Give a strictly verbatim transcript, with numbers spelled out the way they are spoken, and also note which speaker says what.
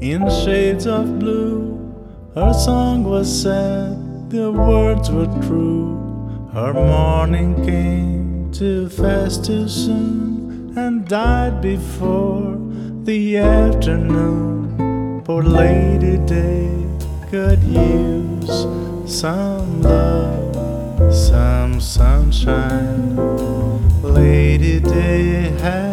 Speaker 1: In shades of blue, her song was sad, the words were true. Her morning came too fast, too soon, and died before the afternoon. Poor Lady Day could use some love, some sunshine. Lady Day had